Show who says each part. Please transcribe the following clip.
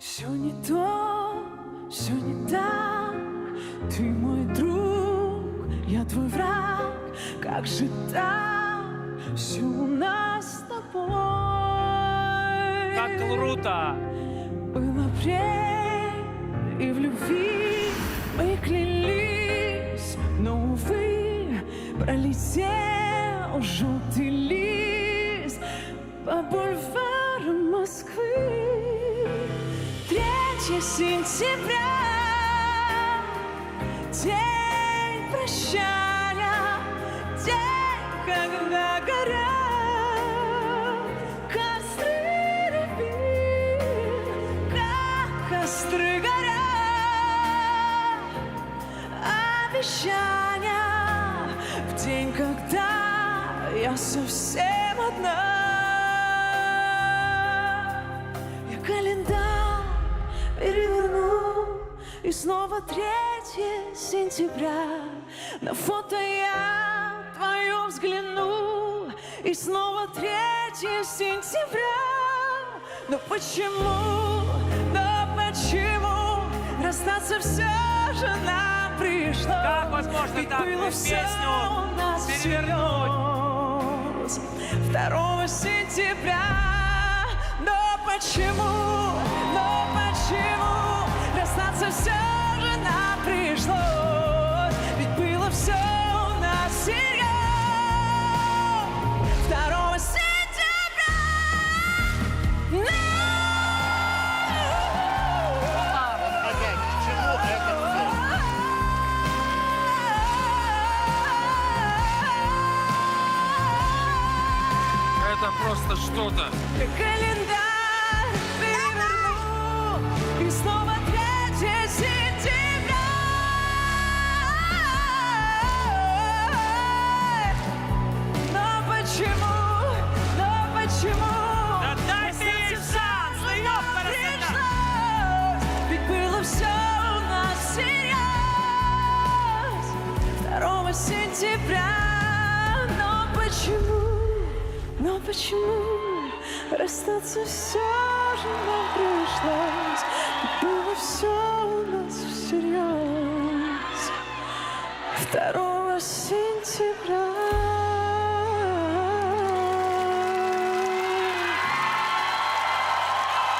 Speaker 1: Все не то, все не так. Ты мой друг, я твой враг. Как же так? Все у нас с тобой.
Speaker 2: Как круто!
Speaker 1: Был апрель, и в любви мы клялись, но, увы, пролетел желтый лист по бульварам Москвы. 3 сентября, день прощания, день, когда горят костры рябин, как костры горят обещания в день, когда я совсем одна. Я календарь переверну, и снова 3 сентября. На фото я твое взгляну, и снова 3 сентября. Но почему расстаться все же нам пришлось?
Speaker 2: Как возможно
Speaker 1: Ведь
Speaker 2: так
Speaker 1: было все
Speaker 2: песню
Speaker 1: у нас
Speaker 2: перевернуть?
Speaker 1: всерьез. 2 сентября. Но почему расстаться все же нам пришлось? Ведь было все у нас всерьез. 2 сентября.
Speaker 3: Опять, к чему это все?
Speaker 2: Это просто что-то.
Speaker 1: Календарь переверну, и снова 3 сентября. Но почему?
Speaker 2: Да дайте ей шанс, ну ёпта.
Speaker 1: Ведь было все у нас всерьез. 2 сентября. Но почему расстаться все же нам пришлось? Ведь было все у нас всерьез. 2 сентября.